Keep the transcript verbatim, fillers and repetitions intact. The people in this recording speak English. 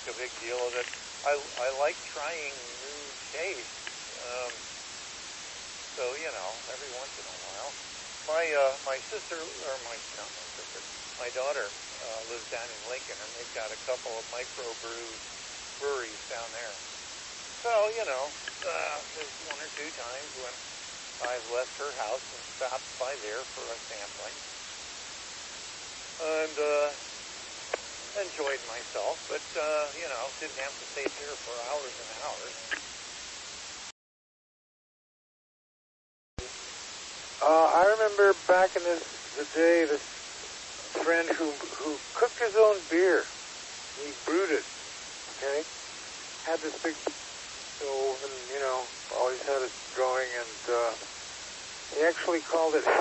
a big deal of it. I, I like trying new tastes. Um, so, you know, every once in a while. My uh, my sister, or my, not my sister, my daughter uh, lives down in Lincoln, and they've got a couple of microbrew breweries down there. So, you know, uh, there's one or two times when I've left her house and stopped by there for a sampling. And uh, enjoyed myself, but, uh, you know, didn't have to stay there for hours and hours. Uh, I remember back in this, the day, this friend who who cooked his own beer. He brewed it, okay? Had this big stove and, you know, always had it going, and uh, he actually called it